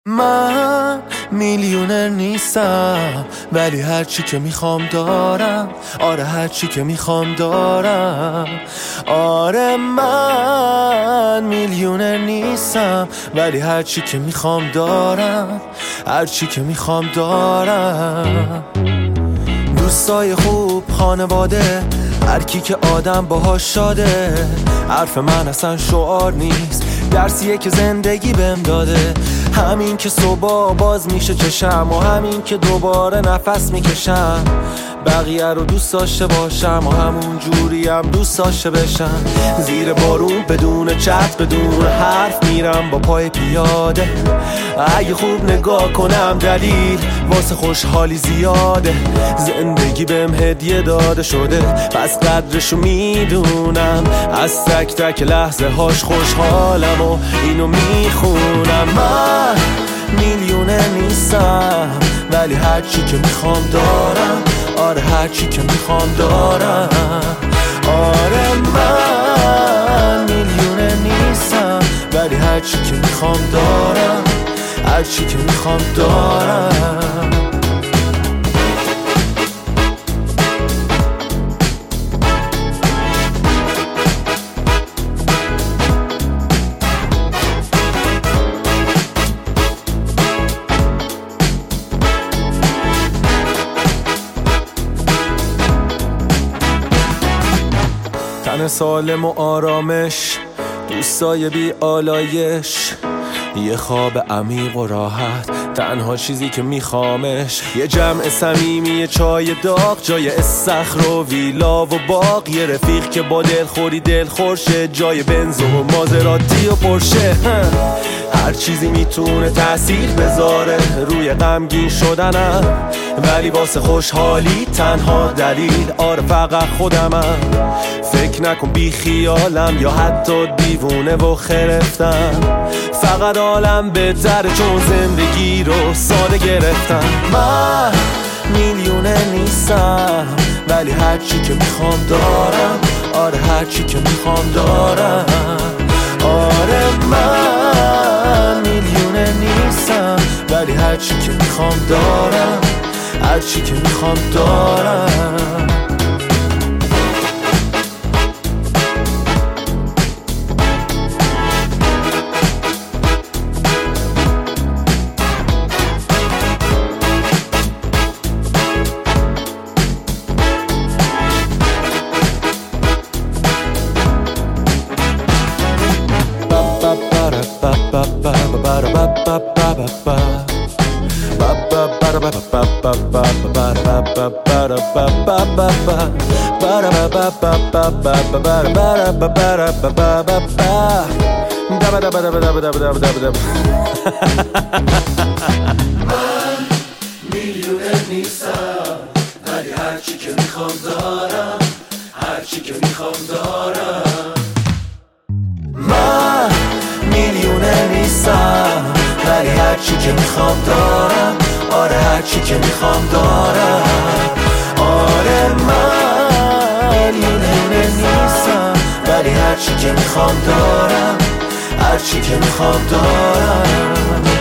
من میلیونر نیستم ولی هرچی که میخوام دارم. آره هرچی که میخوام دارم. آره من میلیونر نیستم ولی هرچی که میخوام دارم. هرچی که میخوام دارم. دوستای خوب، خانواده، هر کی که آدم باهاش شاده. حرف من اصلا شعار نیست، درسیه که زندگی بهم داده. همین که صبح باز میشه چشم و همین که دوباره نفس میکشم. بقیه رو دوست داشته باشم و همون جوری هم دوست داشته بشم. زیر بارون بدون چتر بدون حرف میرم با پای پیاده. اگه خوب نگاه کنم دلیل واسه خوشحالی زیاده. زندگی بهم هدیه داده شده پس قدرشو میدونم. از تک تک لحظه هاش خوشحالم و اینو میخونم. من میلیونر نیستم ولی هرچی که میخوام دارم. آره هرچی که میخوام دارم. آره من میلیونر نیستم ولی هرچی که میخوام دارم. هرچی که میخوام دارم. تن سالم و آرامش، دوستای بی آلایش، یه خواب عمیق و راحت، تنها چیزی که میخوامش. یه جمع صمیمی، یه چای داغ جای استخر و ویلا و باغ. یه رفیق که با دلخوری دلخورشه جای بنز و مازراتی و پرشه. هر چیزی میتونه تأثیر بذاره روی غمگین شدنم، ولی واسه خوشحالی تنها دلیل آره فقط خودمم. فکر نکن بی خیالم یا حتی دیوونه و خرفتم. فقط عالم بهتره چون زندگی رو ساده گرفتم. من میلیونر نیستم ولی هرچی که میخوام دارم. آره هرچی که میخوام دارم. آره من میلیونر نیستم ولی هرچی که میخوام دارم. هرچی که میخوام دارم. من میلیونر نیستم ولی هرچی که میخوام دارم. هرچی که میخوام دارم. من میلیونر نیستم ولی هرچی که میخوام دارم. آره هرچی که میخوام دارم. آره من میلیونر نیستم ولی هرچی که میخوام دارم. هرچی که میخوام دارم.